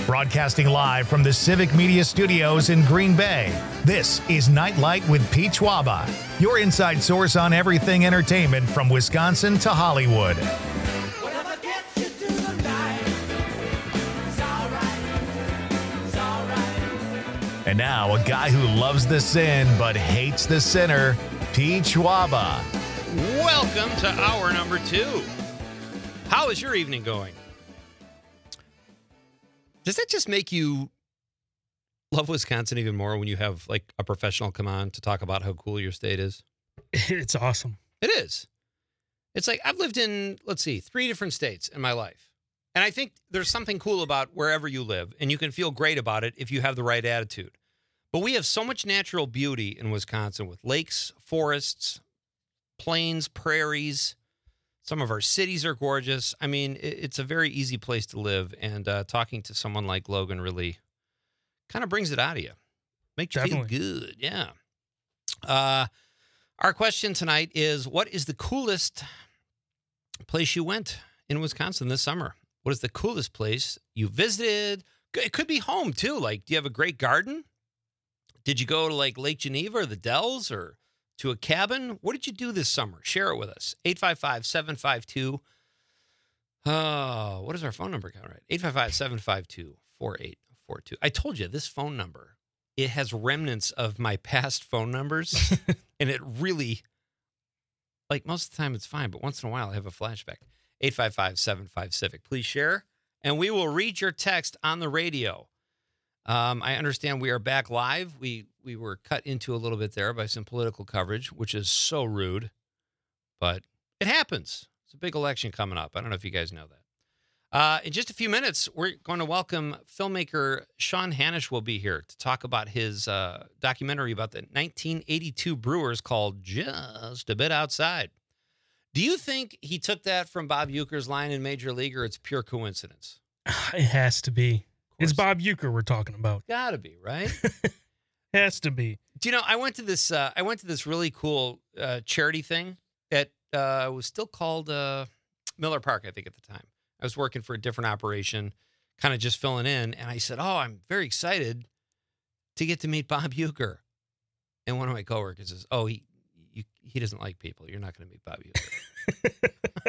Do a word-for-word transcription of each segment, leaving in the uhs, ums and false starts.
Broadcasting live from the Civic Media Studios in Green Bay, this is Nightlight with Pete Schwaba, your inside source on everything entertainment from Wisconsin to Hollywood. Whatever gets you through the night, it's all right, it's all right. And now, a guy who loves the sin but hates the sinner, Pete Schwaba. Welcome to hour number two. How is your evening going? Does that just make you love Wisconsin even more when you have like a professional come on to talk about how cool your state is? It's awesome. It is. It's like I've lived in, let's see, three different states in my life. And I think there's something cool about wherever you live, and you can feel great about it if you have the right attitude. But we have so much natural beauty in Wisconsin with lakes, forests, plains, prairies. Some of our cities are gorgeous. I mean, it's a very easy place to live, and uh, talking to someone like Logan really kind of brings it out of you. Makes you Definitely. feel good, yeah. Uh, our question tonight is, what is the coolest place you went in Wisconsin this summer? What is the coolest place you visited? It could be home, too. Like, do you have a great garden? Did you go to, like, Lake Geneva or the Dells or to a cabin? What did you do this summer? Share it with us. eight five five, seven five two. Oh, what is our phone number count right? eight five five, seven five two, four eight four two. I told you this phone number, it has remnants of my past phone numbers. And it really, like most of the time it's fine, but once in a while I have a flashback. eight five five, seven five, Civic. Please share. And we will read your text on the radio. Um, I understand we are back live. We we were cut into a little bit there by some political coverage, which is so rude, but it happens. It's a big election coming up. I don't know if you guys know that. Uh, in just a few minutes, we're going to welcome filmmaker Sean Hanisch will be here to talk about his uh, documentary about the nineteen eighty-two Brewers called Just a Bit Outside. Do you think he took that from Bob Uecker's line in Major League, or it's pure coincidence? It has to be. It's Bob Uecker we're talking about. Gotta be, right? Has to be. Do you know, I went to this uh, I went to this really cool uh, charity thing that uh, was still called uh, Miller Park, I think, at the time. I was working for a different operation, kind of just filling in, and I said, oh, I'm very excited to get to meet Bob Uecker. And one of my coworkers says, oh, he you, he doesn't like people. You're not going to meet Bob Uecker.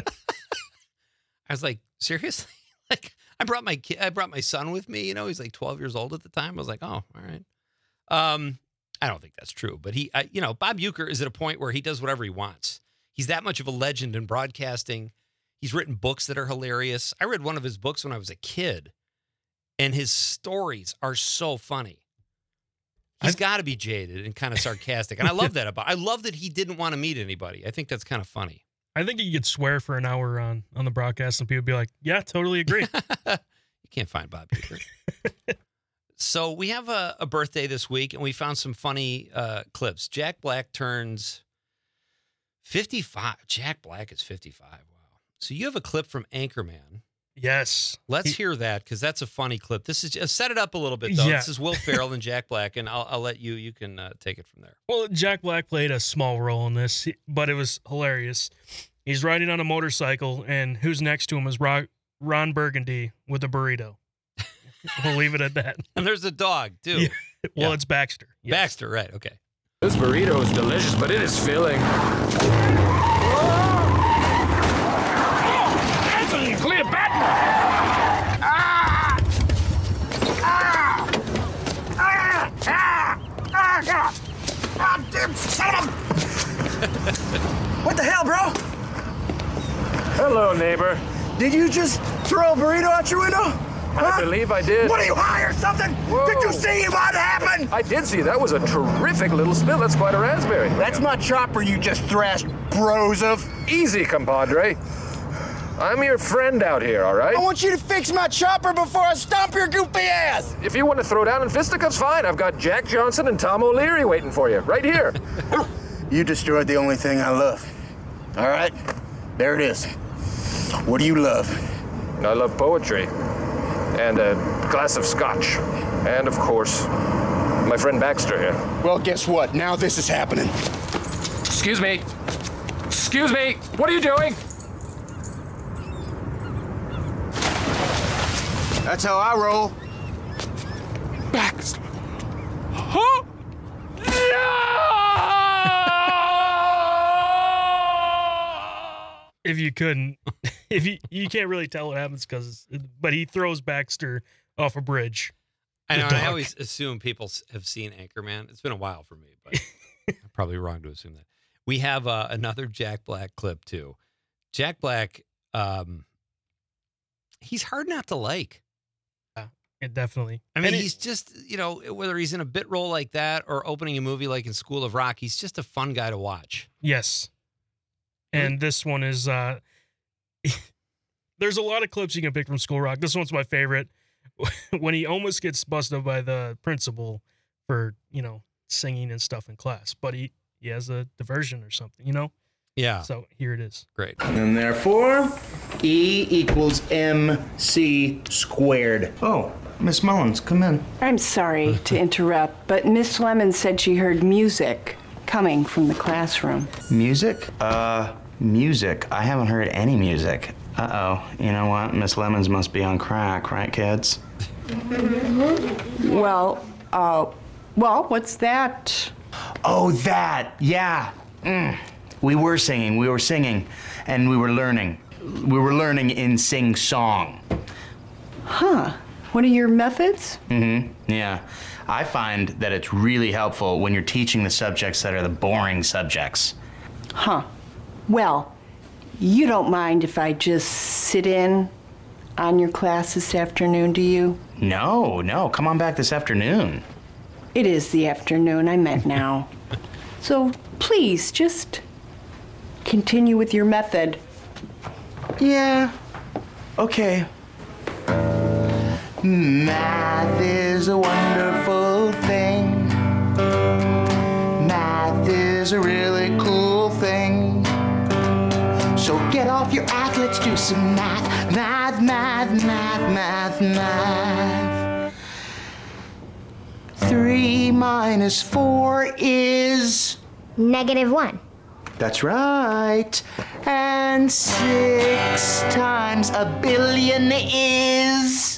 I was like, seriously? Like, I brought my kid, I brought my son with me. You know, he's like twelve years old at the time. I was like, oh, all right. Um, I don't think that's true, but he, I, you know, Bob Uecker is at a point where he does whatever he wants. He's that much of a legend in broadcasting. He's written books that are hilarious. I read one of his books when I was a kid, and his stories are so funny. He's got to be jaded and kind of sarcastic, and I love that about. I love that he didn't want to meet anybody. I think that's kind of funny. I think you could swear for an hour on, on the broadcast and people would be like, yeah, totally agree. You can't find Bob Uecker. So we have a, a birthday this week, and we found some funny uh, clips. Jack Black turns fifty-five. Jack Black is fifty-five. Wow. So you have a clip from Anchorman. Yes. Let's He- hear that, because that's a funny clip. This is just, set it up a little bit, though. Yeah. This is Will Ferrell and Jack Black, and I'll, I'll let you, you can uh, take it from there. Well, Jack Black played a small role in this, but it was hilarious. He's riding on a motorcycle, and who's next to him is Ron, Ron Burgundy with a burrito. We'll leave it at that. And there's a dog, too. Yeah. Well, Yeah. it's Baxter. Yes. Baxter, right, okay. This burrito is delicious, but it is filling. Clear button! Ah! Ah! Ah! Ah! Ah! Ah! Damn son of a... What the hell, bro? Hello, neighbor. Did you just throw a burrito out your window? I Huh? believe I did. What are you high or something? Whoa. Did you see what happened? I did see. That was a terrific little spill. That's quite a raspberry. That's my chopper you just thrashed, bros of. Easy, compadre. I'm your friend out here, all right? I want you to fix my chopper before I stomp your goofy ass. If you want to throw down in fisticuffs, fine. I've got Jack Johnson and Tom O'Leary waiting for you, right here. You destroyed the only thing I love. All right, there it is. What do you love? I love poetry. And a glass of scotch. And, of course, my friend Baxter here. Well, guess what? Now this is happening. Excuse me. Excuse me. What are you doing? That's how I roll. Huh? If you couldn't, if you you can't really tell what happens because, but he throws Baxter off a bridge. I know. The And I dog. always assume people s- have seen Anchorman. It's been a while for me, but I'm probably wrong to assume that. We have uh, another Jack Black clip too. Jack Black, um, he's hard not to like. It definitely. I mean, And it- he's just, you know, whether he's in a bit role like that or opening a movie like in School of Rock, he's just a fun guy to watch. yes. And this one is. uh There's a lot of clips you can pick from School Rock. This one's my favorite. When he almost gets busted by the principal for, you know, singing and stuff in class, but he, he has a diversion or something, you know? Yeah, So here it is. great. And therefore, E equals M C squared. Oh, Miss Mullins, come in. I'm sorry to interrupt, but Miss Lemon said she heard music coming from the classroom. Music? Uh, music. I haven't heard any music. Uh-oh. You know what? Miss Lemons must be on crack, right, kids? Well, uh, well, what's that? Oh, that. Yeah. Mm. We were singing. We were singing. And we were learning. We were learning in sing-song. Huh. What are your methods? Mm-hmm. Yeah. I find that it's really helpful when you're teaching the subjects that are the boring subjects. Huh. Well, you don't mind if I just sit in on your class this afternoon, do you? No, no. Come on back this afternoon. It is the afternoon, I meant now. So please, just continue with your method. Yeah. Okay. Math is a wonderful thing. Math is a really cool thing. So get off your ass, let's do some math. Math, math, math, math, math. Three minus four is... Negative one. That's right. And six times a billion is...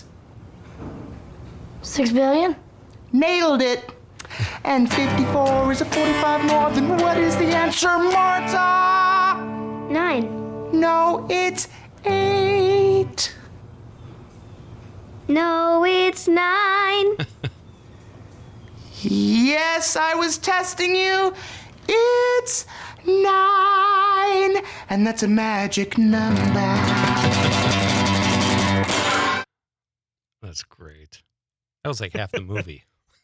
Six billion? Nailed it. And fifty-four is a forty-five more than what is the answer, Marta? Nine. No, it's eight. No, it's nine. Yes, I was testing you. It's nine. And that's a magic number. That's great. That was like half the movie.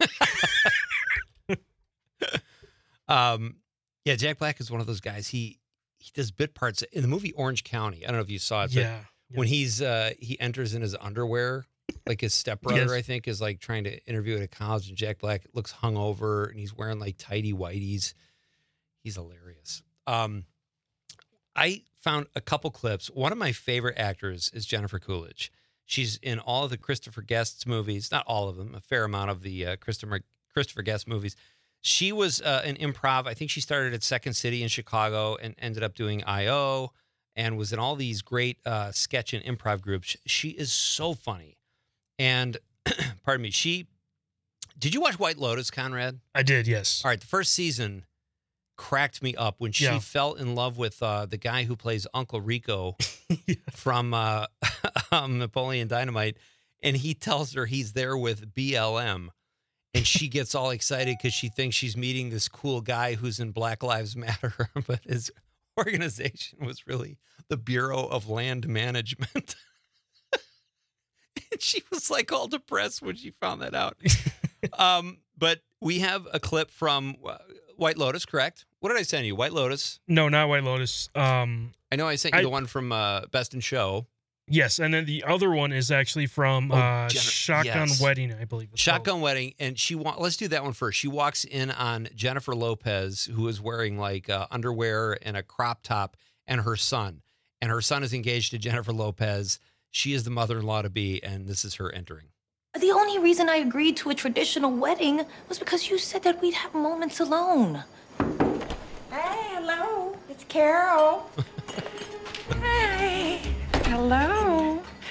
um, yeah, Jack Black is one of those guys. He he does bit parts in the movie Orange County. I don't know if you saw it, but Yeah. when he's uh, he enters in his underwear, like his stepbrother, Yes. I think, is like trying to interview at a college, and Jack Black looks hungover and he's wearing like tighty whities. He's hilarious. Um, I found a couple clips. One of my favorite actors is Jennifer Coolidge. She's in all of the Christopher Guest movies, not all of them, a fair amount of the uh, Christopher Christopher Guest movies. She was uh, an improv. I think she started at Second City in Chicago and ended up doing I O and was in all these great uh, sketch and improv groups. She is so funny. And pardon me, she did you watch White Lotus, Conrad? I did, yes. All right, the first season cracked me up when she Yeah. fell in love with uh, the guy who plays Uncle Rico from uh, um, Napoleon Dynamite, and he tells her he's there with B L M, and she gets all excited because she thinks she's meeting this cool guy who's in Black Lives Matter, but his organization was really the Bureau of Land Management. And she was like all depressed when she found that out. um, but we have a clip from uh, White Lotus, correct? What did I send you? White Lotus? No, not White Lotus. Um, I know I sent you I- the one from uh, Best in Show. yes, and then the other one is actually from Oh, uh, Jennifer- Shotgun yes. Wedding, I believe. It's Shotgun called. Wedding, and she wa- let's do that one first. She walks in on Jennifer Lopez, who is wearing like uh, underwear and a crop top, and her son. And her son is engaged to Jennifer Lopez. She is the mother-in-law to be, and this is her entering. The only reason I agreed to a traditional wedding was because you said that we'd have moments alone. Hey, hello. It's Carol. Hi. Hello.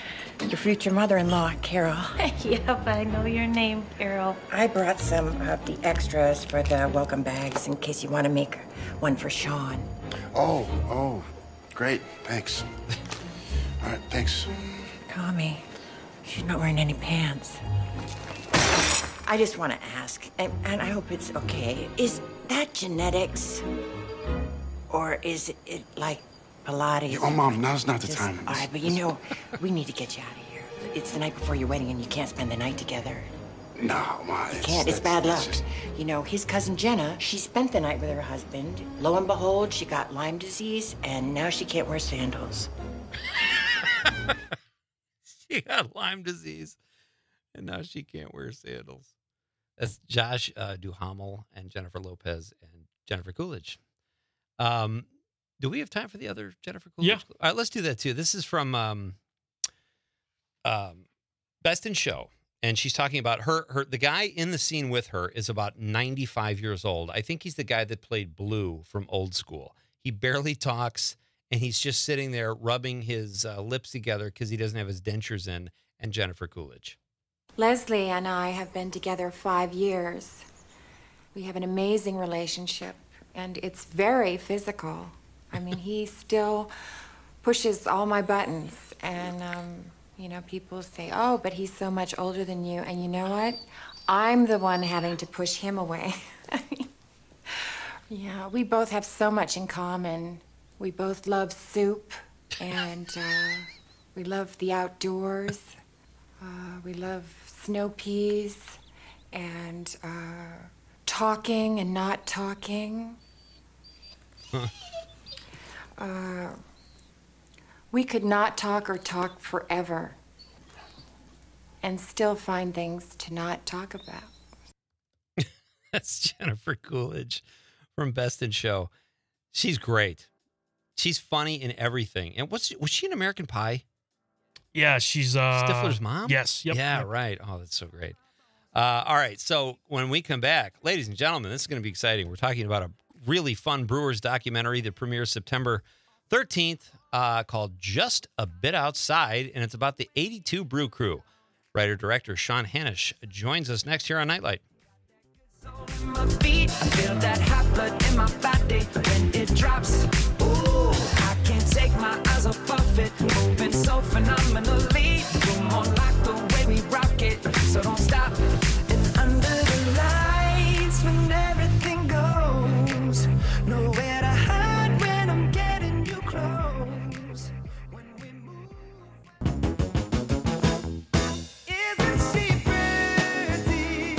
your future mother-in-law, Carol. Yep, I know your name, Carol. I brought some of the extras for the welcome bags in case you want to make one for Sean. Oh, oh, great. Thanks. All right, thanks. Tommy, she's not wearing any pants. I just want to ask, and, and I hope it's okay. Is that genetics? Or is it like Pilates? Oh, Mom, now's not the Just- time. All right, but you know, we need to get you out of here. It's the night before your wedding and you can't spend the night together. No, Ma. You can't, it's bad luck. You know, his cousin Jenna, she spent the night with her husband. Lo and behold, she got Lyme disease, and now she can't wear sandals. She got Lyme disease, and now she can't wear sandals. That's Josh uh, Duhamel and Jennifer Lopez and Jennifer Coolidge. Um, do we have time for the other Jennifer Coolidge? Yeah. All right, let's do that too. This is from um, um, Best in Show, and she's talking about her. Her the guy in the scene with her is about ninety-five years old. I think he's the guy that played Blue from Old School. He barely talks, and he's just sitting there rubbing his uh, lips together because he doesn't have his dentures in. And Jennifer Coolidge. Leslie and I have been together five years. We have an amazing relationship, and it's very physical. I mean, he still pushes all my buttons, and, um, you know, people say, oh, but he's so much older than you. And you know what? I'm the one having to push him away. Yeah, we both have so much in common. We both love soup, and uh, we love the outdoors. Uh, we love snow peas and uh, talking and not talking. Huh. Uh, we could not talk or talk forever and still find things to not talk about. That's Jennifer Coolidge from Best in Show. She's great. She's funny in everything. And what's was she in American Pie? Yeah, she's uh Stifler's mom? Yes. Yep. Yeah, yep. right. Oh, that's so great. Uh, all right. So when we come back, ladies and gentlemen, this is going to be exciting. We're talking about a really fun Brewers documentary that premieres September thirteenth uh, called Just a Bit Outside, and it's about the eighty-two Brew Crew. Writer-director Sean Hanish joins us next here on Nightlight. My feet, I feel that hot blood in my body when it drops. Ooh, I can't take my eyes off of it, moving so phenomenally. You're more like the way we rock it, so don't stop. And under the lights, when everything goes, nowhere to hide when I'm getting you close. When we move, isn't she pretty?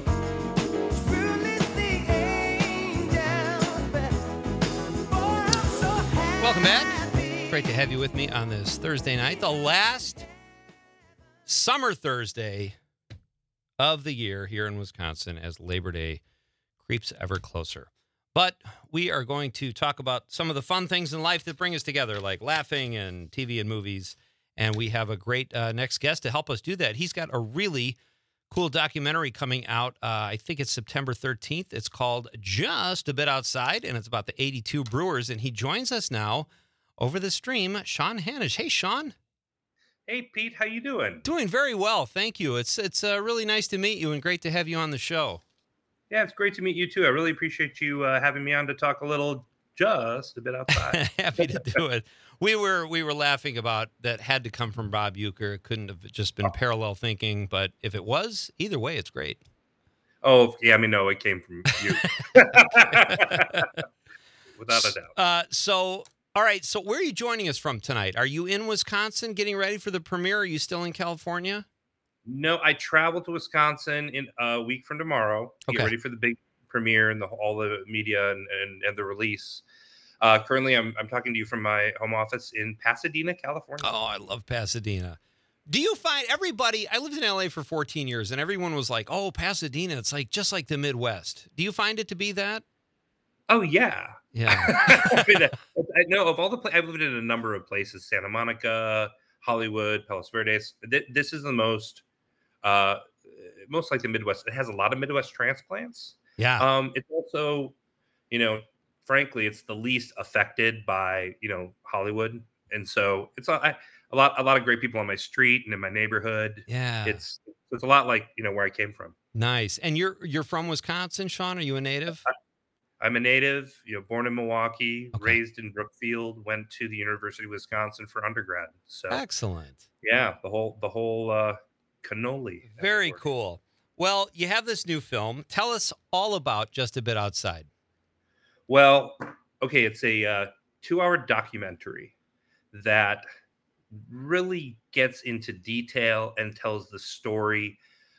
Welcome back. Great to have you with me on this Thursday night, the last summer Thursday of the year here in Wisconsin as Labor Day creeps ever closer. But we are going to talk about some of the fun things in life that bring us together, like laughing and T V and movies. And we have a great uh, next guest to help us do that. He's got a really cool documentary coming out. Uh, I think it's September thirteenth. It's called Just a Bit Outside, and it's about the eighty-two Brewers. And he joins us now over the stream, Sean Hanish. Hey, Sean. Hey, Pete. How you doing? Doing very well, thank you. It's it's uh, really nice to meet you and great to have you on the show. Yeah, it's great to meet you too. I really appreciate you uh, having me on to talk a little just a bit outside. Happy to do it. We were we were laughing about that had to come from Bob Uecker. It couldn't have just been parallel thinking, but if it was, either way, it's great. Oh, yeah, I mean, no, it came from you. Without a doubt. Uh, so, all right. So where are you joining us from tonight? Are you in Wisconsin getting ready for the premiere? Are you still in California? No, I travel to Wisconsin in a week from tomorrow to Okay. get ready for the big premiere and the, all the media and, and, and the release. Uh, currently, I'm, I'm talking to you from my home office in Pasadena, California. Oh, I love Pasadena. Do you find everybody, I lived in L A for fourteen years and everyone was like, oh, Pasadena, it's like just like the Midwest. Do you find it to be that? Oh, yeah. Yeah. I mean, I know of all the places, I've lived in a number of places, Santa Monica, Hollywood, Palos Verdes. Th- This is the most, uh, most like the Midwest. It has a lot of Midwest transplants. Yeah. Um, it's also, you know, frankly, it's the least affected by, you know, Hollywood. And so it's, I, a lot a lot of great people on my street and in my neighborhood. Yeah. It's it's a lot like, you know, where I came from. Nice. And you're you're from Wisconsin, Sean? Are you a native? I'm a native, you know, born in Milwaukee, raised in Brookfield, went to the University of Wisconsin for undergrad. So Excellent. yeah, the whole the whole uh, cannoli. Very cool. Well, you have this new film. Tell us all about Just a Bit Outside. Well, okay, it's a uh, two-hour documentary that really gets into detail and tells the story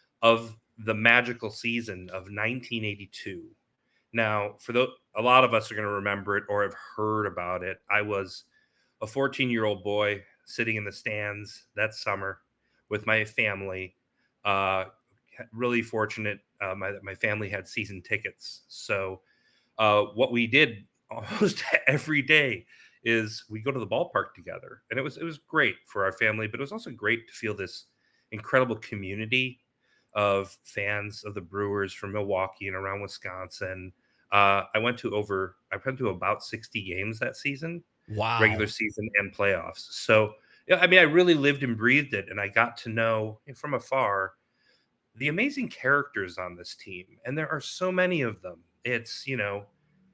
of the magical season of nineteen eighty-two. Now, for the, a lot of us are going to remember it or have heard about it. I was a fourteen-year-old boy sitting in the stands that summer with my family. Uh, really fortunate. Uh, my my family had season tickets, so uh, what we did almost every day is we go to the ballpark together, and it was it was great for our family, but it was also great to feel this incredible community of fans of the Brewers from Milwaukee and around Wisconsin. Uh, I went to over I went to about sixty games that season, Wow. regular season and playoffs. So yeah, I mean, I really lived and breathed it, and I got to know from afar the amazing characters on this team, and there are so many of them. It's you know,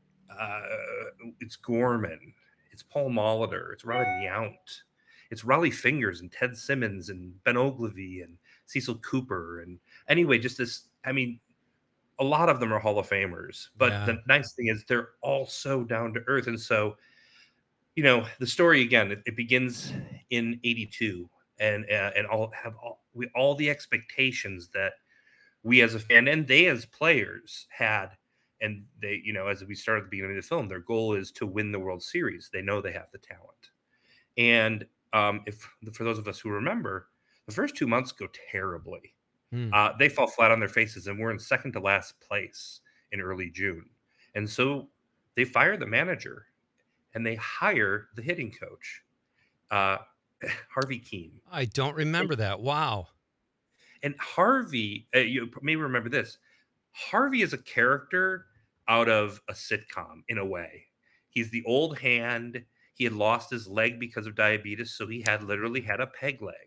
uh, it's Gorman, it's Paul Molitor, it's Robin Yount, it's Raleigh Fingers and Ted Simmons and Ben Ogilvy and Cecil Cooper, and anyway, just this. I mean, a lot of them are Hall of Famers, but Yeah. the nice thing is they're all so down to earth, and so you know the story again. It, it begins in eighty-two, and uh, and all have all we all the expectations that we as a fan and they as players had, and they you know as we started at the beginning of the film, their goal is to win the World Series. They know they have the talent, and um, if for those of us who remember, the first two months go terribly. Hmm. Uh, they fall flat on their faces, and we're in second to last place in early June. And so they fire the manager, and they hire the hitting coach, uh, Harvey Keene. I don't remember that. Wow. And Harvey, uh, you may remember this. Harvey is a character out of a sitcom in a way. He's the old hand. He had lost his leg because of diabetes, so he had literally had a peg leg.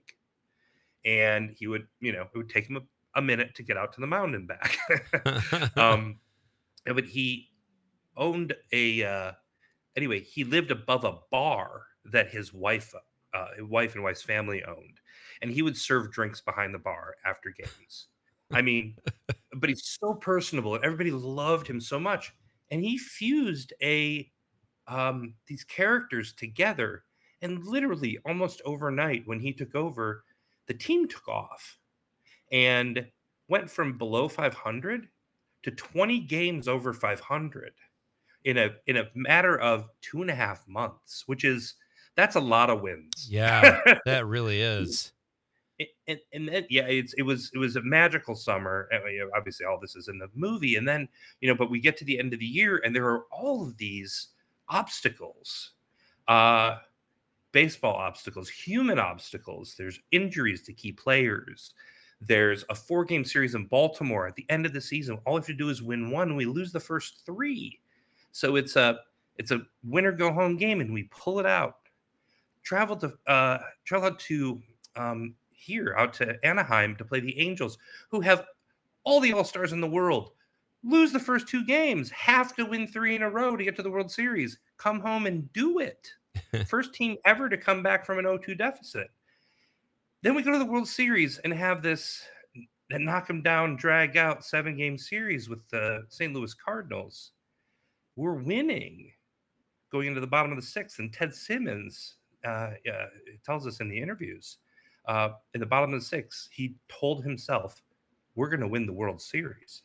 And he would, you know, it would take him a, a minute to get out to the mound and back. um, but he owned a, uh, anyway, he lived above a bar that his wife, uh, his wife and wife's family owned. And he would serve drinks behind the bar after games. I mean, but he's so personable and everybody loved him so much. And he fused a, um, these characters together. And literally almost overnight when he took over, the team took off and went from below five hundred to twenty games over five hundred in a in a matter of two and a half months, which is that's a lot of wins. Yeah, that really is. And, and, and then yeah, it's it was it was a magical summer. I mean, obviously, all this is in the movie, and then you know, but we get to the end of the year, and there are all of these obstacles. Uh, baseball obstacles, human obstacles. There's injuries to key players. There's a four-game series in Baltimore at the end of the season. All we have to do is win one. We lose the first three. So it's a it's a winner go home game, and we pull it out. Travel to uh, travel out to um, here out to Anaheim to play the Angels, who have all the all-stars in the world. Lose the first two games, have to win three in a row to get to the World Series. Come home and do it. First team ever to come back from an oh two deficit. Then we go to the World Series and have this knock them down, drag out seven game series with the Saint Louis Cardinals. We're winning going into the bottom of the sixth. And Ted Simmons uh, uh, tells us in the interviews uh, in the bottom of the sixth, he told himself, we're going to win the World Series.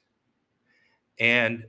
And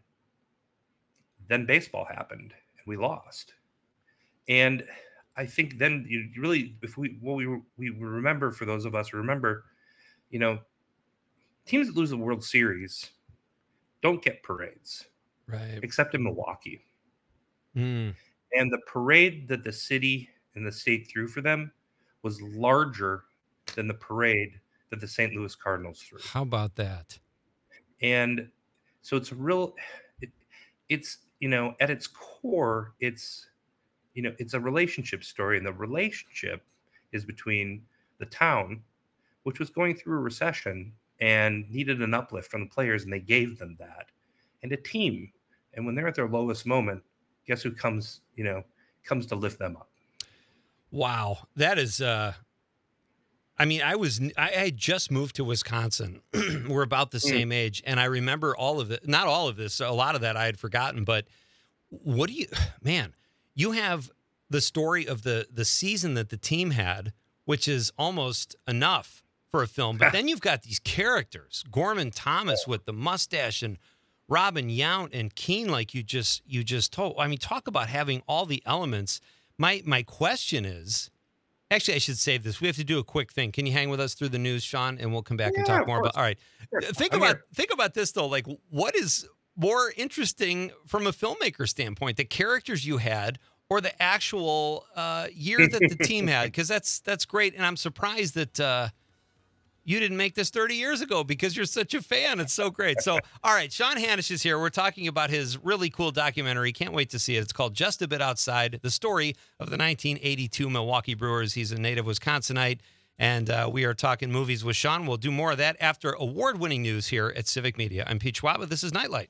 then baseball happened and we lost. And I think then you really, if we, what we we remember for those of us who remember, you know, teams that lose the World Series don't get parades, right? Except in Milwaukee. Mm. And the parade that the city and the state threw for them was larger than the parade that the Saint Louis Cardinals threw. How about that? And so it's a real, it, it's, you know, at its core, it's, you know, it's a relationship story, and the relationship is between the town, which was going through a recession and needed an uplift from the players, and they gave them that, and a team. And when they're at their lowest moment, guess who comes, you know, comes to lift them up? Wow. That is, uh, I mean, I was, I, I just moved to Wisconsin. We're about the same age. And I remember all of it, not all of this, a lot of that I had forgotten, but what do you, man, you have the story of the, the season that the team had, which is almost enough for a film. But then you've got these characters, Gorman Thomas with the mustache and Robin Yount and Keene, like you just, you just told. I mean, talk about having all the elements. My, my question is, actually, I should save this. We have to do a quick thing. Can you hang with us through the news, Sean, and we'll come back Yeah, and talk of more course. about. All right, Sure. think I'm about here. think about this though. Like, what is more interesting from a filmmaker standpoint, the characters you had, or the actual uh, year that the team had? Because that's that's great, and I'm surprised that uh, you didn't make this thirty years ago because you're such a fan. It's so great. So, all right, Sean Hanish is here. We're talking about his really cool documentary. Can't wait to see it. It's called Just a Bit Outside, the story of the nineteen eighty-two Milwaukee Brewers. He's a native Wisconsinite, and uh, we are talking movies with Sean. We'll do more of that after award-winning news here at Civic Media. I'm Pete Schwab. This is Nightlight.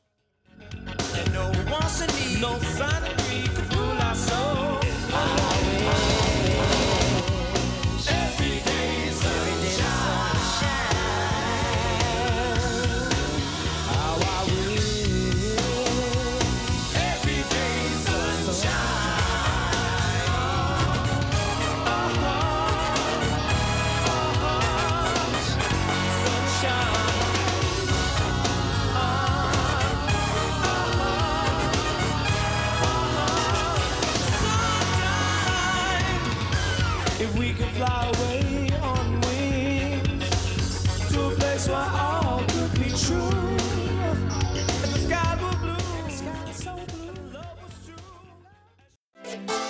If we can fly away on wings to a place where all could be true. If the sky were blue, the sky so blue, love was true.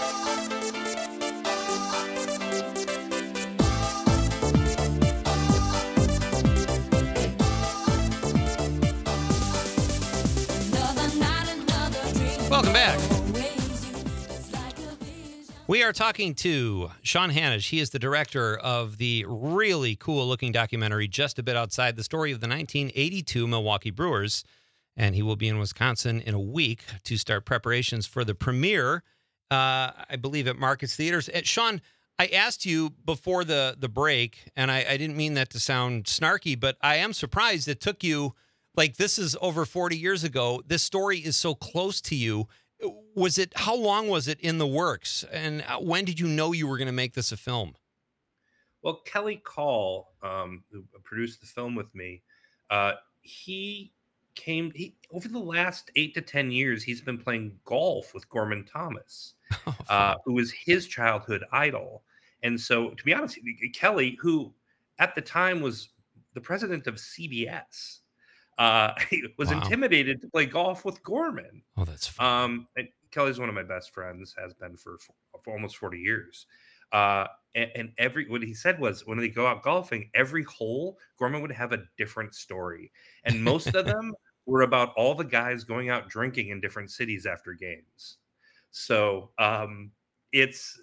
Welcome back. We are talking to Sean Hanish. He is the director of the really cool-looking documentary, Just a Bit Outside, the story of the nineteen eighty-two Milwaukee Brewers. And he will be in Wisconsin in a week to start preparations for the premiere, uh, I believe, at Marcus Theaters. Uh, Sean, I asked you before the, the break, and I, I didn't mean that to sound snarky, but I am surprised it took you, like, this is over forty years ago. This story is so close to you. Was it, how long was it in the works? And when did you know you were going to make this a film? Well, Kelly Call, um, who produced the film with me, uh, he came he, over the last eight to ten years. He's been playing golf with Gorman Thomas, uh, who was his childhood idol. And so, to be honest, Kelly, who at the time was the president of C B S, uh, was Wow. intimidated to play golf with Gorman. Oh, that's fun. Um, and Kelly's one of my best friends, has been for, for almost forty years. Uh, and, and every what he said was when they go out golfing, every hole Gorman would have a different story, and most of them were about all the guys going out drinking in different cities after games. So um, it's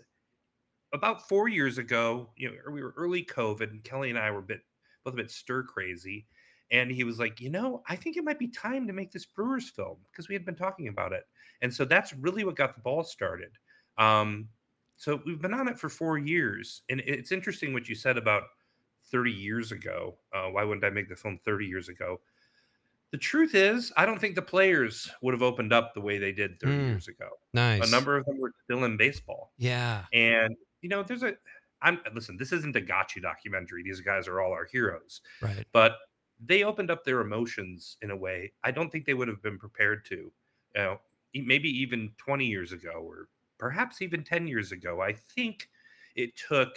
about four years ago. You know, we were early COVID, and Kelly and I were a bit both a bit stir crazy. And he was like, you know, I think it might be time to make this Brewers film, because we had been talking about it. And so that's really what got the ball started. Um, so we've been on it for four years. And it's interesting what you said about thirty years ago. Uh, why wouldn't I make the film thirty years ago? The truth is, I don't think the players would have opened up the way they did thirty Mm, years ago. nice. A number of them were still in baseball. Yeah. And, you know, there's a, I'm listen, this isn't a gotcha documentary. These guys are all our heroes. Right. But they opened up their emotions in a way I don't think they would have been prepared to. You know, e- maybe even twenty years ago, or perhaps even ten years ago. I think it took,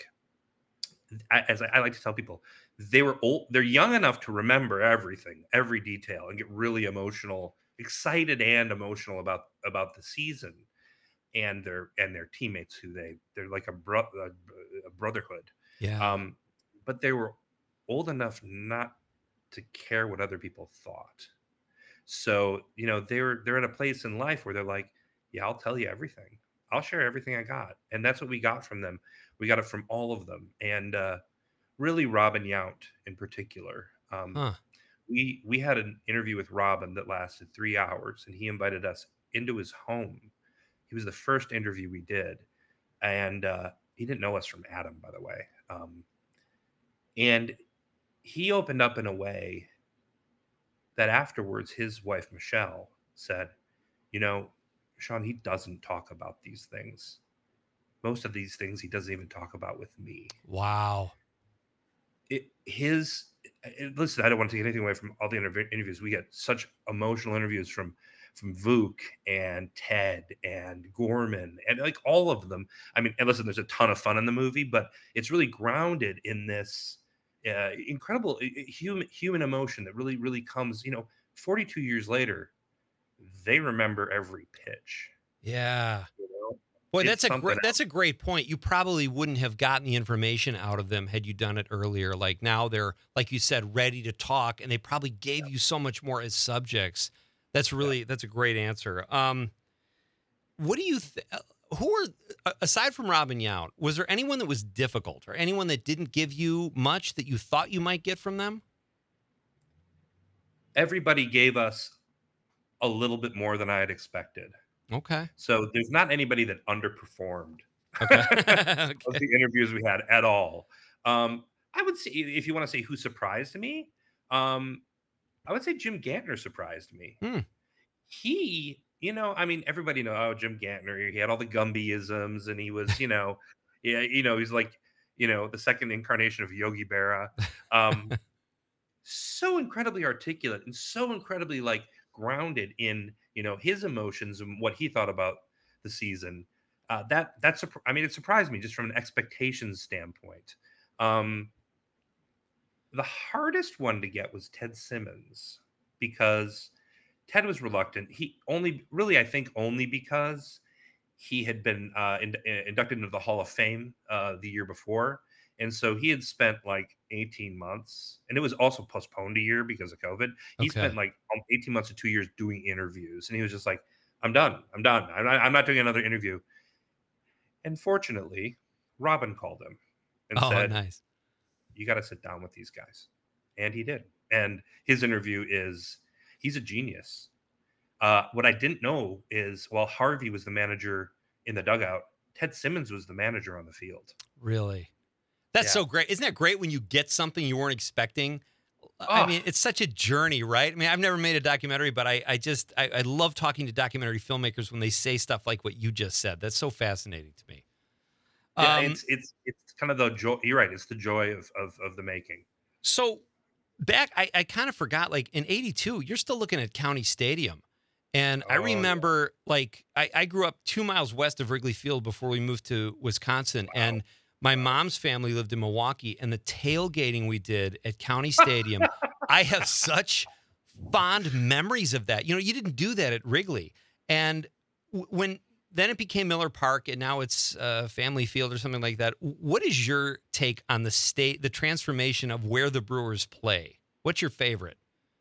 a- as I, I like to tell people, they were old, they're young enough to remember everything, every detail, and get really emotional, excited and emotional about about the season and their and their teammates, who they they're like a, bro- a, a brotherhood. Yeah. Um, but they were old enough not to care what other people thought. So, you know, they're they're at a place in life where they're like, yeah, I'll tell you everything. I'll share everything I got. And that's what we got from them. We got it from all of them. And uh, really Robin Yount in particular. Um, Huh. we we had an interview with Robin that lasted three hours, and he invited us into his home. He was the first interview we did, and uh, he didn't know us from Adam, by the way. Um, and he opened up in a way that afterwards his wife Michelle said, you know, Sean, he doesn't talk about these things. Most of these things he doesn't even talk about with me. Wow. It, his it, listen, I don't want to take anything away from all the interv- interviews. We get such emotional interviews from from Vuk and Ted and Gorman and like all of them. I mean, and listen, there's a ton of fun in the movie, but it's really grounded in this uh, incredible uh, human human emotion that really really comes. You know, forty-two years later, they remember every pitch. Yeah. You know? Boy, It's that's a something great else. that's a great point. You probably wouldn't have gotten the information out of them had you done it earlier. Like now they're, like you said, ready to talk, and they probably gave you so much more as subjects. That's really that's a great answer. Um, what do you th- who are a- aside from Robin Yount, was there anyone that was difficult or anyone that didn't give you much that you thought you might get from them? Everybody gave us a little bit more than I had expected. Okay. So there's not anybody that underperformed Okay. of the interviews we had at all. Um, I would say, if you want to say who surprised me, um, I would say Jim Gantner surprised me. Hmm. He, you know, I mean, everybody know, oh, Jim Gantner, he had all the Gumbyisms, and he was, you know, yeah, you know, he's like, you know, the second incarnation of Yogi Berra. Um, so incredibly articulate and so incredibly like grounded in, you know, his emotions and what he thought about the season. Uh, that that's surp- I mean, it surprised me just from an expectations standpoint. Um, the hardest one to get was Ted Simmons because Ted was reluctant. He only really, I think, only because he had been uh, in, inducted into the Hall of Fame uh, the year before. And so he had spent like eighteen months, and it was also postponed a year because of COVID. He Okay. spent like um, eighteen months to two years doing interviews. And he was just like, I'm done. I'm done. I'm not, I'm not doing another interview. And fortunately, Robin called him and Oh, said, nice. you got to sit down with these guys. And he did. And his interview is, he's a genius. Uh, what I didn't know is, while Harvey was the manager in the dugout, Ted Simmons was the manager on the field. Really? That's Yeah. so great. Isn't that great when you get something you weren't expecting? I Oh. mean, it's such a journey, right? I mean, I've never made a documentary, but I, I just, I, I love talking to documentary filmmakers when they say stuff like what you just said. That's so fascinating to me. Yeah, Um, it's it's it's kind of the joy. You're right. It's the joy of of, of the making. So back, I, I kind of forgot, like in eighty-two, you're still looking at County Stadium. And I Oh, yeah. remember, like, I, I grew up two miles west of Wrigley Field before we moved to Wisconsin. And my mom's family lived in Milwaukee. And the tailgating we did at County Stadium, I have such fond memories of that. You know, you didn't do that at Wrigley. And w- when then it became Miller Park, and now it's uh, Family Field or something like that. What is your take on the state, the transformation of where the Brewers play? What's your favorite?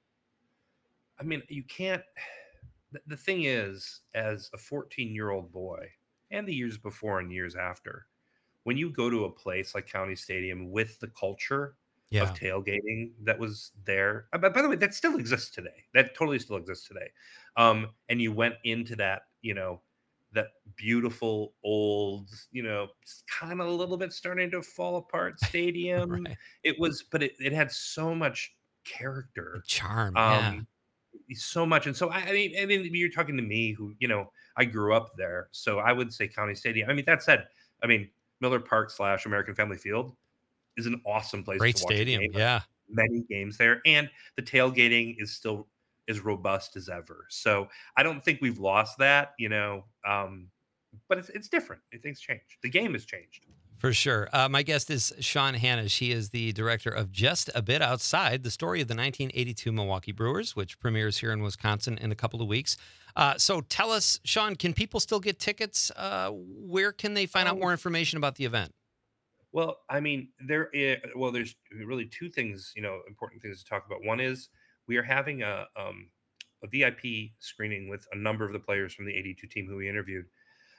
I mean, you can't. The, the thing is, as a fourteen-year-old boy, and the years before and years after, when you go to a place like County Stadium with the culture Yeah. of tailgating that was there, uh, by, by the way, that still exists today. That totally still exists today. Um, and you went into that, you know, that beautiful old, you know, kind of a little bit starting to fall apart stadium. Right. It was, but it, it had so much character, Charm, um, so much. And so I, I mean, I mean, you're talking to me, who, you know, I grew up there, so I would say County Stadium. I mean, that said, I mean, Miller Park slash American Family Field is an awesome place Great to watch stadium, a game. yeah. Many games there, and the tailgating is still as robust as ever. So I don't think we've lost that, you know. Um, but it's it's different. Things change. The game has changed. For sure. Uh, my guest is Sean Hanish. He is the director of Just a Bit Outside, the story of the nineteen eighty-two Milwaukee Brewers, which premieres here in Wisconsin in a couple of weeks. Uh, so tell us, Sean, can people still get tickets? Uh, where can they find out more information about the event? Well, I mean, there is, well, there's really two things, you know, important things to talk about. One is we are having a um, a V I P screening with a number of the players from the eighty-two team who we interviewed.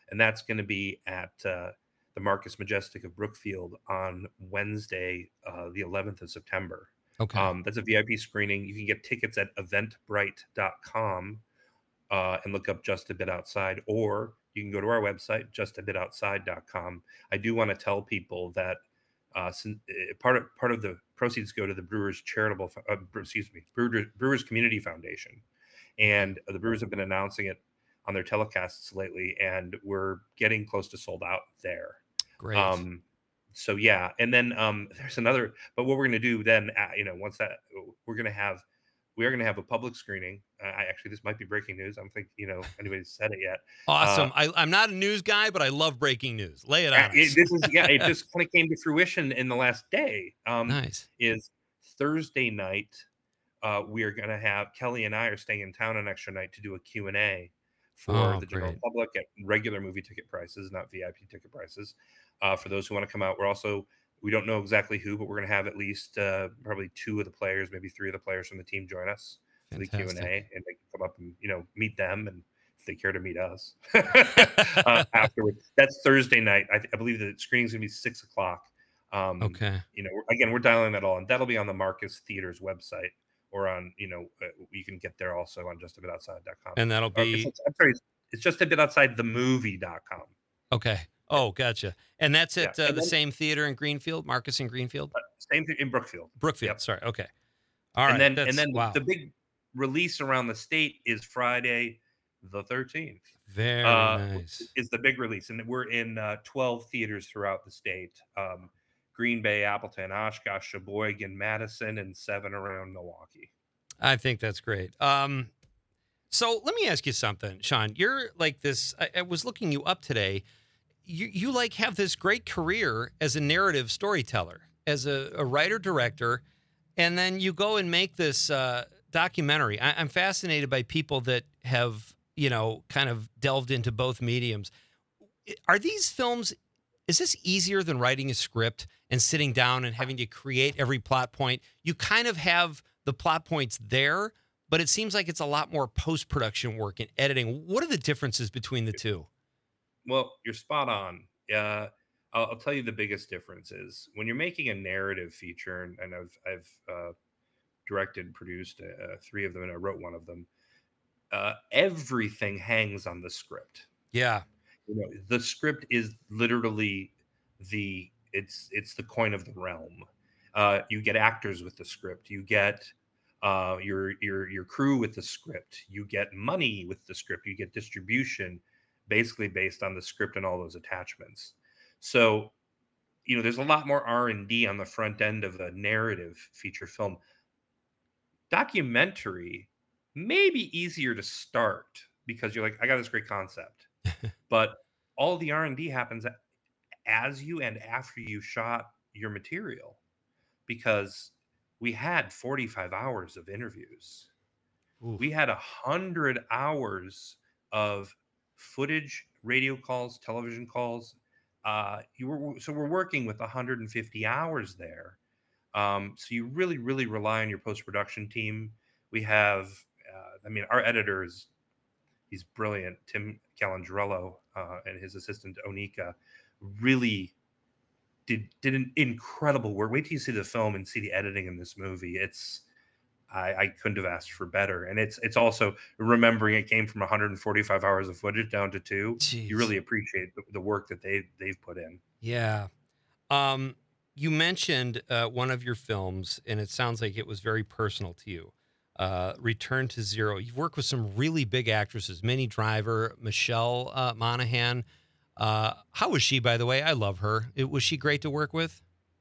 and that's going to be at uh, the Marcus Majestic of Brookfield on Wednesday, uh, the eleventh of September. Okay. Um, that's a V I P screening. You can get tickets at eventbrite dot com uh, and look up Just a Bit Outside, or you can go to our website, just a bit outside dot com. I do want to tell people that uh, sin- uh, part of part of the proceeds go to the Brewers Charitable, Fo- uh, Bre- excuse me, Brewers, Brewers Community Foundation, and the Brewers have been announcing it on their telecasts lately, and we're getting close to sold out there. Great. Um, so yeah, and then um, there's another. But what we're going to do then, uh, you know, once that we're going to have, we are going to have a public screening. Uh, I actually, this might be breaking news. I don't think you know anybody's said it yet. Awesome. Uh, I, I'm not a news guy, but I love breaking news. Lay it on uh, it- us. this is yeah, it just kind of came to fruition in the last day. Um, Nice. Is Thursday night. Uh, we are going to have Kelly and I are staying in town an extra night to do a Q and A for Oh, the general great. public at regular movie ticket prices, not V I P ticket prices. Uh, for those who want to come out, we're also we don't know exactly who, but we're going to have at least uh, probably two of the players, maybe three of the players from the team join us for the Q and A, Fantastic. and they can come up and you know meet them, and if they care to meet us uh, afterwards. That's Thursday night. I, th- I believe the screening's going to be six o'clock. Um, Okay. You know, we're, again, we're dialing that all, and that'll be on the Marcus Theaters website, or on you know uh, you can get there also on just a bit outside dot com. And that'll Or it's- be it's- I'm sorry, it's just a bit outside the movie dot com. okay. Oh, gotcha. And that's at Yeah, uh, and the then- same theater in Greenfield, Marcus in Greenfield, Same thing in Brookfield. Brookfield. Yep. Sorry. Okay. All right. and then that's, and then wow. the big release around the state is Friday the thirteenth. Very uh, nice. Is the big release, and we're in uh, twelve theaters throughout the state: um, Green Bay, Appleton, Oshkosh, Sheboygan, Madison, and seven around Milwaukee. I think that's great. Um, so let me ask you something, Sean. You're like this. I, I was looking you up today. You you like have this great career as a narrative storyteller, as a, a writer director, and then you go and make this uh, documentary. I, I'm fascinated by people that have you know kind of delved into both mediums. Are these films? Is this easier than writing a script and sitting down and having to create every plot point? You kind of have the plot points there, but it seems like it's a lot more post-production work and editing. What are the differences between the two? Well, you're spot on. Uh, I'll, I'll tell you the biggest difference is when you're making a narrative feature, and, and I've I've uh, directed, produced uh, three of them, and I wrote one of them. Uh, everything hangs on the script. Yeah. You know, the script is literally the it's it's the coin of the realm. Uh, you get actors with the script. You get uh, your your your crew with the script. You get money with the script. You get distribution, basically based on the script and all those attachments. So, you know, there's a lot more R and D on the front end of a narrative feature film. Documentary may be easier to start because you're like, I got this great concept, but all the R and D happens as you and after you shot your material, because we had forty-five hours of interviews. Oof. We had a hundred hours of footage, radio calls, television calls. Uh, you were so we're working with one hundred fifty hours there. Um, so you really, really rely on your post-production team. We have, uh, I mean, our editor is he's brilliant, Tim Calandrello, uh, and his assistant Onika really did did an incredible work. Wait till you see the film and see the editing in this movie. It's I, I couldn't have asked for better. And it's it's also remembering it came from one hundred forty-five hours of footage down to two. Jeez. You really appreciate the, the work that they they've put in. Yeah. Um, you mentioned uh, one of your films, and it sounds like it was very personal to you. Uh, Return to Zero. You've worked with some really big actresses, Minnie Driver, Michelle uh, Monaghan. Uh, how was she, by the way? I love her. It, was she great to work with?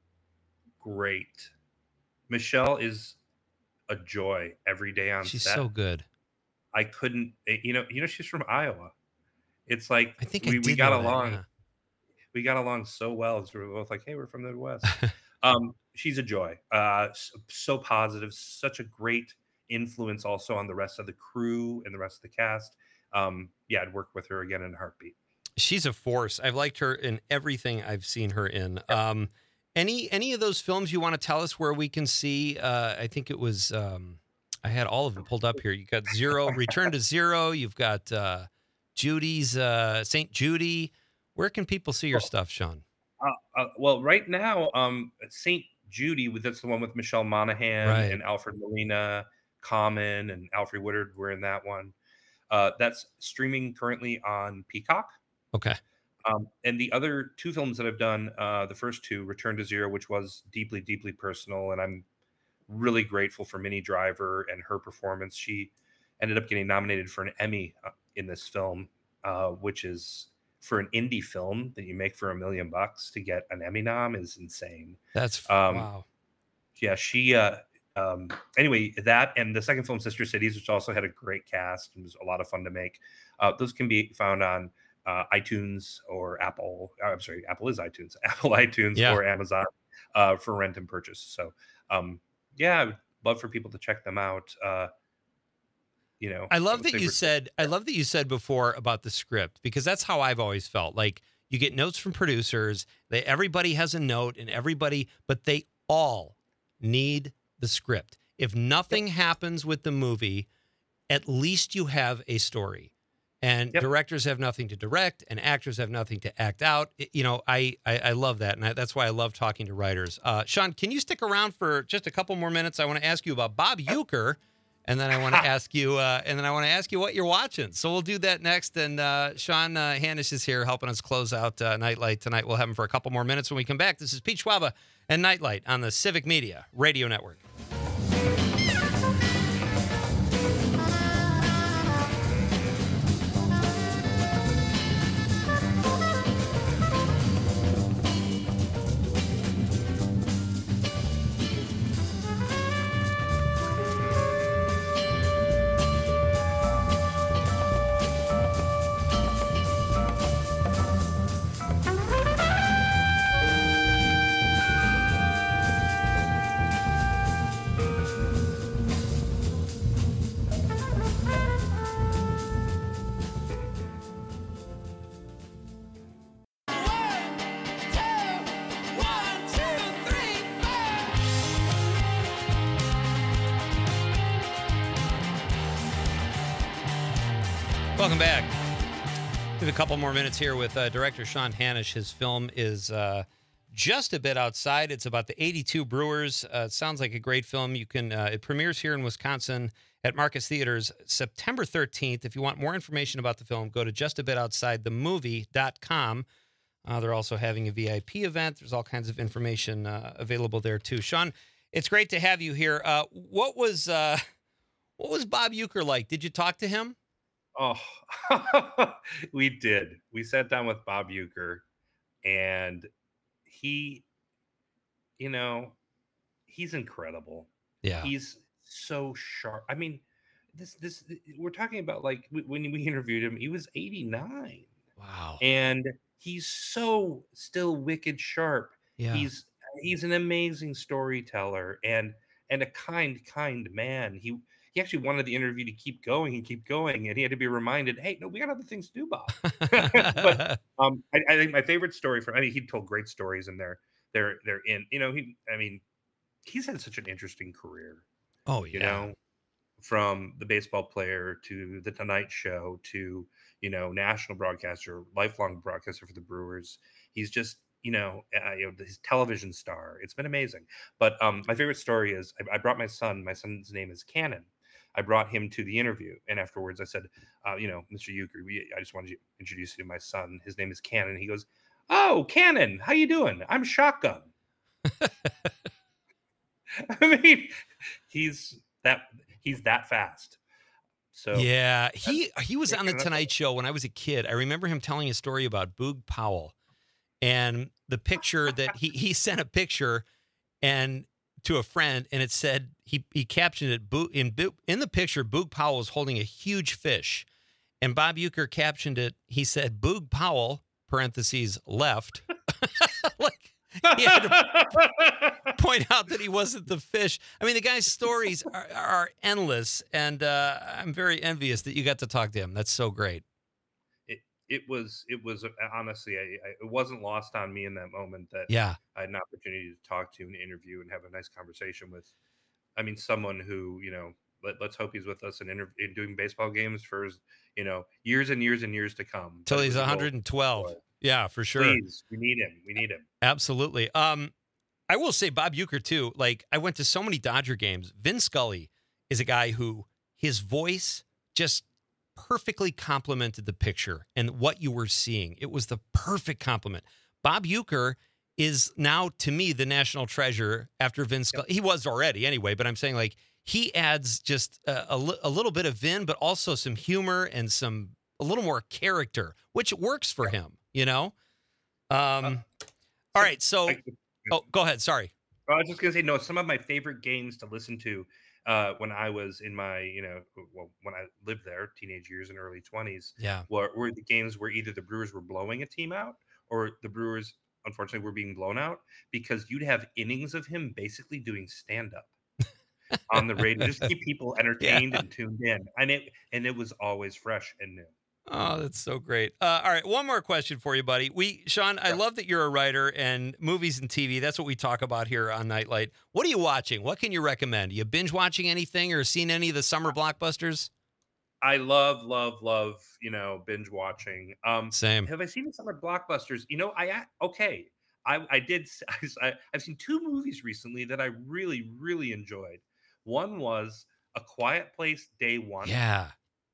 Great. Michelle is a joy every day on She's set. so good. I couldn't, eh, you know, you know, she's from Iowa. It's like I think we, I we did got know that, along. yeah. We got along so well. So we were both like, hey, we're from the Midwest. um, she's a joy. Uh, so, so positive, such a great influence also on the rest of the crew and the rest of the cast. Um, yeah, I'd work with her again in a heartbeat. She's a force. I've liked her in everything I've seen her in. Um, any any of those films you want to tell us where we can see? Uh, I think it was. Um, I had all of them pulled up here. You got Zero, Return to Zero. You've got uh, Judy's uh, Saint Judy. Where can people see your Well, stuff, Sean? Uh, uh, well, right now, um, Saint Judy, with that's the one with Michelle Monaghan Right. and Alfred Molina, Common, and Alfred Woodard were in that one. Uh, that's streaming currently on Peacock. Okay. Um, and the other two films that I've done, uh, the first two, Return to Zero, which was deeply, deeply personal, and I'm really grateful for Minnie Driver and her performance. She ended up getting nominated for an Emmy uh, in this film, uh, which is for an indie film that you make for a million bucks to get an Emmy nom is insane. That's Um, wow. Yeah, she. Uh, um, anyway, that and the second film, Sister Cities, which also had a great cast and was a lot of fun to make. Uh, those can be found on uh, iTunes or Apple. uh, I'm sorry, Apple is iTunes, Apple iTunes Yeah. or Amazon uh, for rent and purchase. So, um, yeah, I would love for people to check them out. Uh, you know, I love would that say you Ret- said I love that you said before about the script, because that's how I've always felt. Like, you get notes from producers, they everybody has a note and everybody, but they all need the script. If nothing happens with the movie, at least you have a story. And Yep. directors have nothing to direct and actors have nothing to act out. It- you know, I, I I love that, and I, that's why I love talking to writers. Uh, Sean, can you stick around for just a couple more minutes? I want to ask you about Bob Uecker, and then I want to ask you, uh, and then I want to ask you what you're watching. So we'll do that next. And uh, Sean uh, Hanisch is here helping us close out uh, Nightlight tonight. We'll have him for a couple more minutes when we come back. This is Pete Schwaba and Nightlight on the Civic Media Radio Network. Welcome back. We have a couple more minutes here with uh, director Sean Hanisch. His film is uh, just a bit outside. It's about the eighty-two Brewers. Uh, it sounds like a great film. You can. Uh, it premieres here in Wisconsin at Marcus Theaters September thirteenth. If you want more information about the film, go to just a bit outside the movie dot com. Uh, they're also having a V I P event. There's all kinds of information uh, available there too. Sean, it's great to have you here. Uh, what was uh, what was Bob Uecker like? Did you talk to him? Oh, we did. We sat down with Bob Uecker, and he, you know, he's incredible. Yeah. He's so sharp. I mean, this, this, we're talking about like w- when we interviewed him, he was eighty-nine. Wow. And he's so still wicked sharp. Yeah. He's, he's an amazing storyteller and, and a kind, kind man. He, He actually wanted the interview to keep going and keep going, and he had to be reminded, "Hey, no, we got other things to do, Bob." But um, I, I think my favorite story from—I mean, he told great stories, and they're they're they're in. You know, he. I mean, he's had such an interesting career. Oh yeah. You know, from the baseball player to the Tonight Show to you know national broadcaster, lifelong broadcaster for the Brewers. He's just. You know, uh, you know, his television star. It's been amazing. But um, my favorite story is I, I brought my son. My son's name is Cannon. I brought him to the interview, and afterwards I said, uh, you know, Mister Uecker, we, I just wanted to introduce you to my son. His name is Cannon. He goes, "Oh, Cannon, how you doing? I'm Shotgun." I mean, he's that he's that fast. So yeah, he he was on the Tonight Show when I was a kid. I remember him telling a story about Boog Powell, and the picture that he he sent a picture and to a friend, and it said he he captioned it Boog, in in the picture. Boog Powell was holding a huge fish, and Bob Uecker captioned it. He said Boog Powell (parentheses left). Like he had to point out that he wasn't the fish. I mean, the guy's stories are, are endless, and uh, I'm very envious that you got to talk to him. That's so great. It it was it was uh, honestly, I, I, it wasn't lost on me in that moment that Yeah. I had an opportunity to talk to and interview and have a nice conversation with. I mean, someone who you know let, let's hope he's with us and inter- in doing baseball games for you know years and years and years to come. Till That he's was the goal. one hundred twelve. Yeah, for sure. Please, we need him. We need him. Absolutely. Um, I will say Bob Uecker too. Like I went to so many Dodger games. Vin Scully is a guy who his voice just perfectly complemented the picture and what you were seeing. It was the perfect compliment. Bob Uecker is now, to me, the national treasure after Vin Scully. Yep. He was already anyway, but I'm saying like he adds just a, a, a little bit of Vin, but also some humor and some a little more character, which works for him, you know? Um, uh, all right, so, I, oh, go ahead. Sorry. I was just going to say, no, some of my favorite games to listen to uh, when I was in my, you know, well, when I lived there, teenage years and early twenties, yeah, were, were the games where either the Brewers were blowing a team out or the Brewers unfortunately were being blown out, because you'd have innings of him basically doing stand-up on the radio, just keep people entertained yeah. and tuned in. And it and it was always fresh and new. Oh, that's so great. Uh, all right, one more question for you, buddy. We, Sean, I yeah. love that you're a writer and movies and T V. That's what we talk about here on Nightlight. What are you watching? What can you recommend? You binge watching anything or seen any of the summer blockbusters? I love, love, love, you know, binge watching. Um, Same. Have I seen the summer blockbusters? You know, I, okay. I, I did. I, I've seen two movies recently that I really, really enjoyed. One was A Quiet Place Day One. Yeah.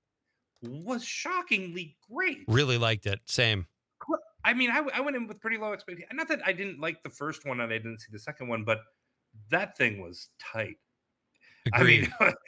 Was shockingly great. Really liked it. Same. I mean, I, I went in with pretty low expectations. Not that I didn't like the first one and I didn't see the second one, but that thing was tight. Agreed. I mean,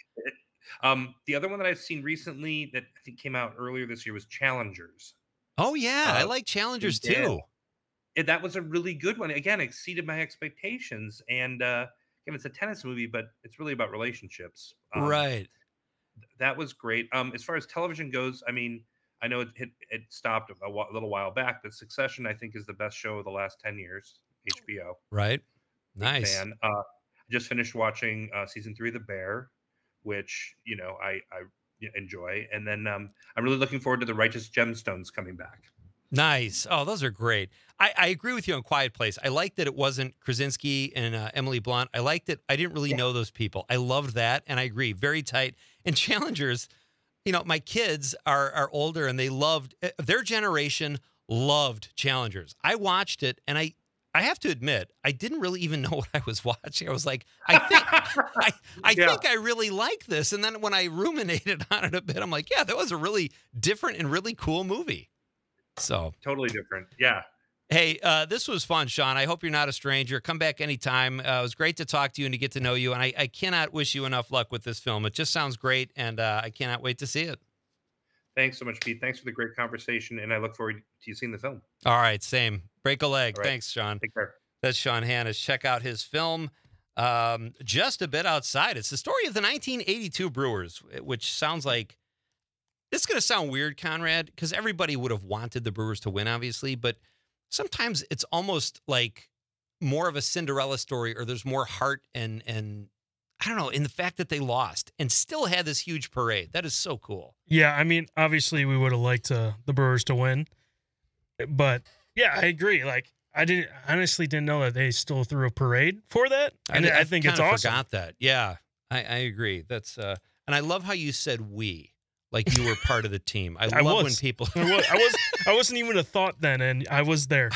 Um, the other one that I've seen recently that I think came out earlier this year was Challengers. Oh yeah, uh, I like Challengers too. It, that was a really good one. Again, exceeded my expectations. And uh, again, it's a tennis movie, but it's really about relationships. Um, right. That was great. Um, as far as television goes, I mean, I know it it, it stopped a, a little while back, but Succession I think is the best show of the last ten years. H B O. Right. Nice. Fan. Uh, I just finished watching uh, season three of The Bear, which, you know, I, I enjoy. And then um, I'm really looking forward to The Righteous Gemstones coming back. Nice. Oh, those are great. I, I agree with you on Quiet Place. I like that it wasn't Krasinski and uh, Emily Blunt. I liked it. I didn't really yeah. know those people. I loved that. And I agree. Very tight. And Challengers, you know, my kids are, are older and they loved, their generation loved Challengers. I watched it and I, I have to admit, I didn't really even know what I was watching. I was like, I think I, I yeah. think I really like this. And then when I ruminated on it a bit, I'm like, yeah, that was a really different and really cool movie. So totally different. Yeah. Hey, uh, this was fun, Sean. I hope you're not a stranger. Come back anytime. Uh, it was great to talk to you and to get to know you. And I, I cannot wish you enough luck with this film. It just sounds great. And uh, I cannot wait to see it. Thanks so much, Pete. Thanks for the great conversation. And I look forward to you seeing the film. All right. Same. Break a leg. Right. Thanks, Sean. Take care. That's Sean Hannes. Check out his film, um, Just a Bit Outside. It's the story of the nineteen eighty-two Brewers, which sounds like, this is going to sound weird, Conrad, because everybody would have wanted the Brewers to win, obviously, but sometimes it's almost like more of a Cinderella story, or there's more heart and, and I don't know, in the fact that they lost and still had this huge parade. That is so cool. Yeah, I mean, obviously we would have liked uh, the Brewers to win, but yeah, I agree. Like, I didn't honestly didn't know that they still threw a parade for that, and I, I, I think it's awesome. Forgot that. Yeah, I, I agree. That's uh, and I love how you said we. Like you were part of the team. I, I love was. when people. I was. I was. I wasn't even a thought then, and I was there.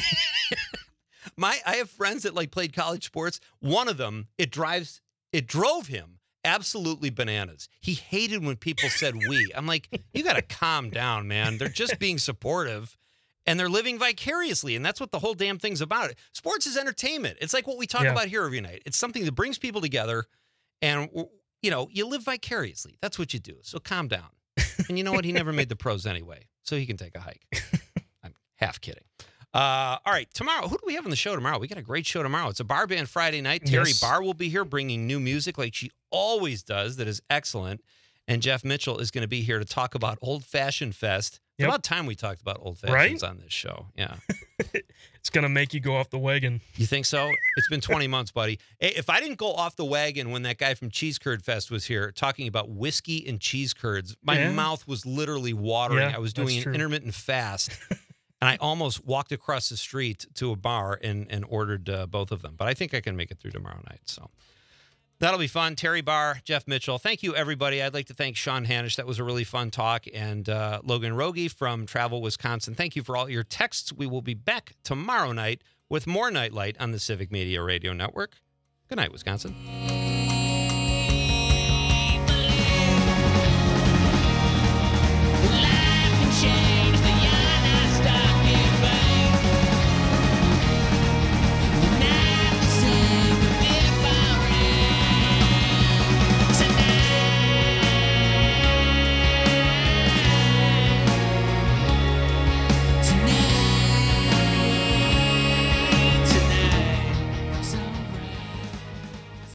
My, I have friends that like played college sports. One of them, it drives, it drove him absolutely bananas. He hated when people said "we." I'm like, you got to calm down, man. They're just being supportive, and they're living vicariously, and that's what the whole damn thing's about. Sports is entertainment. It's like what we talk Yeah. about here every night. It's something that brings people together, and. You know, you live vicariously. That's what you do. So calm down. And you know what? He never made the pros anyway, so he can take a hike. I'm half kidding. Uh, all right, tomorrow, who do we have on the show tomorrow? We got a great show tomorrow. It's a bar band Friday night. Terry Yes. Barr will be here bringing new music like she always does. That is excellent. And Jeff Mitchell is going to be here to talk about Old Fashioned Fest. It's Yep. about time we talked about Old Fashions Right? on this show. Yeah. It's gonna make you go off the wagon. You think so? It's been twenty months, buddy. Hey, if I didn't go off the wagon when that guy from Cheese Curd Fest was here talking about whiskey and cheese curds, my Yeah. mouth was literally watering. Yeah, I was that's doing an true. intermittent fast, and I almost walked across the street to a bar and, and ordered uh, both of them. But I think I can make it through tomorrow night. So That'll be fun. Terry Barr, Jeff Mitchell. Thank you, everybody. I'd like to thank Sean Hanisch. That was a really fun talk. And uh, Logan Rogie from Travel, Wisconsin. Thank you for all your texts. We will be back tomorrow night with more Nightlight on the Civic Media Radio Network. Good night, Wisconsin.